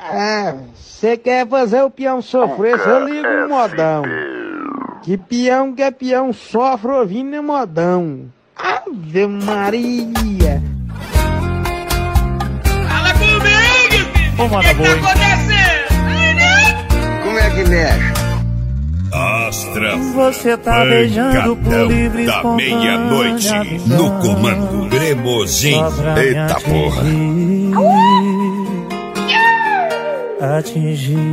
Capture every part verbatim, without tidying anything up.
É, você quer fazer o peão sofrer, você liga o modão. Que peão que é peão sofre ouvindo é modão. Ave Maria! Fala comigo, filho! O que, que tá acontecendo? Como é que mexe? Astra. Você tá beijando por livre da meia-noite no comando Cremosinho. Eita porra. Atingir.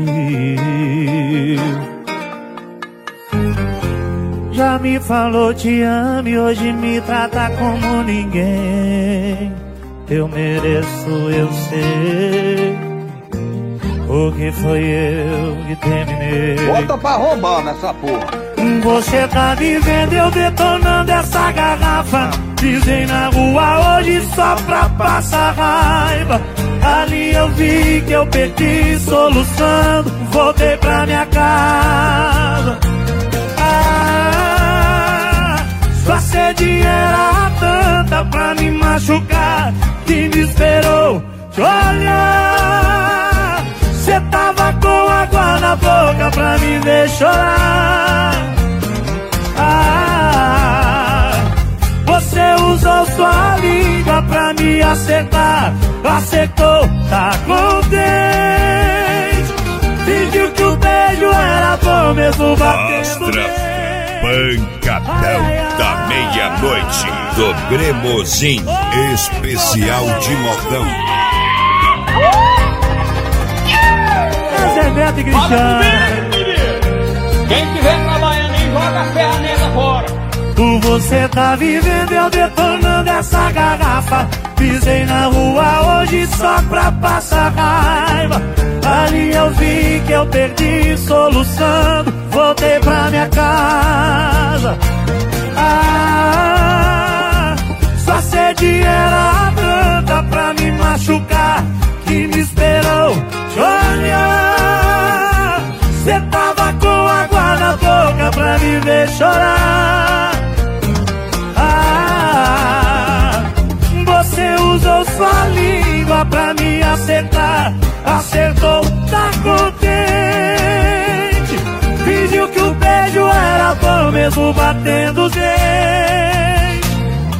Já me falou te amo e hoje me trata como ninguém. Eu mereço, eu sei, porque foi eu que terminei. Volta pra roubar nessa porra. Você tá vivendo, eu detonando essa garrafa. Pisei na rua hoje só pra passar raiva. Ali eu vi que eu perdi soluçando. Voltei pra minha casa. Ah, sua sede era tanta pra me machucar que me esperou te olhar. Cê tava com água na boca pra me ver chorar. Ah, você usou sua língua pra me acertar. Acertou, tá contente. Fingiu que o beijo era bom mesmo batendo. Astra, pancadão da meia-noite do Cremosinho, especial de modão. Zé Cristiano. Quem tiver trabalhando aí, joga a ferramenta fora. Tu você tá vivendo, eu detonando essa garrafa. Pisei na rua hoje só pra passar raiva. Ali eu vi que eu perdi soluçando. Voltei pra minha casa. Ah, sua sede era tanta pra me machucar que me esperou te olhar. Cê tava com água na boca pra me ver chorar. Ah, você usou sua língua pra me acertar. Acertou, tá contente. Fingiu que o beijo era bom mesmo batendo os dentes.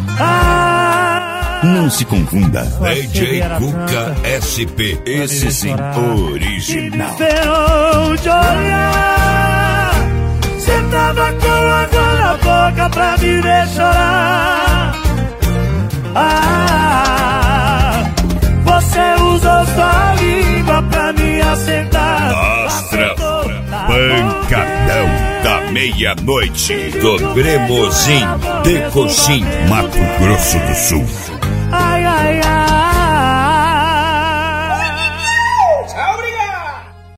Ah, não se confunda. D J Cuca S P, esse sim, original. Esperou te olhar. Cê tava com água na boca pra me ver chorar. Ah, você usou sua língua pra me acertar. Astra, pancadão da meia-noite do Cremosinho de Coxim, Mato Grosso do Sul.